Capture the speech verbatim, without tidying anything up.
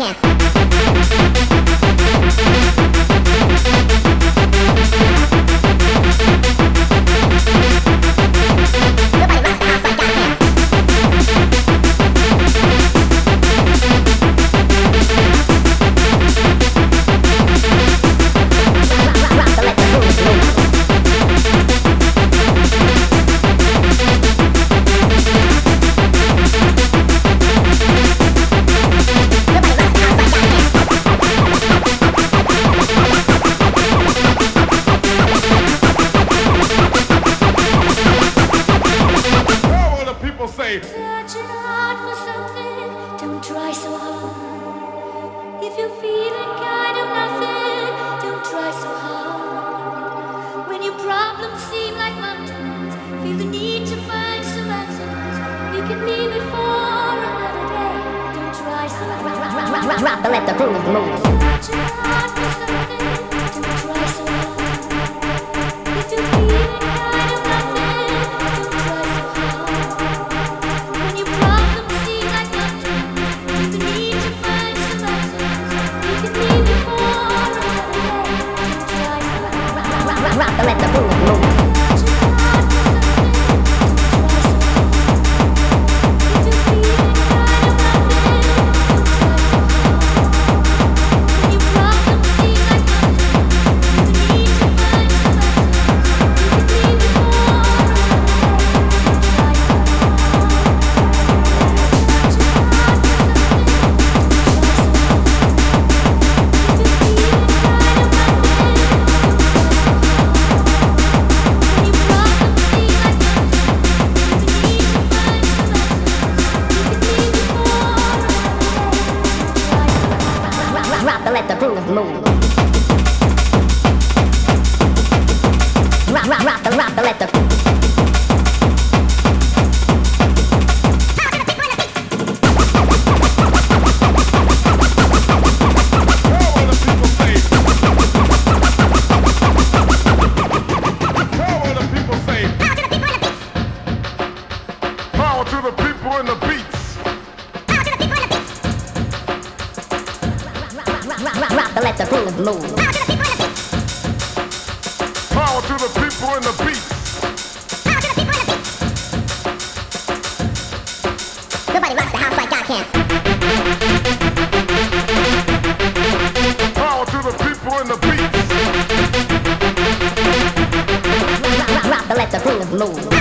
can. Searching hard for something, don't try so hard. If you're feeling kind of nothing, don't try so hard. When your problems seem like mountains, feel the need to find some answers. You can leave it for another day. Don't try so hard. Drop and let the groove move. Searching hard for something, don't try so hard. If you're feeling kind of nothing, don't try so hard. Rock and let the groove move. Rock and let the groove move. Rock, rock, rock, and rock and let the. Power to the people in the beats. Rock, rock and let the groove move. Power to the people in the beats. Nobody rocks the house like I can. Power to the people in the beats. Rock, rock, rock and let the groove move.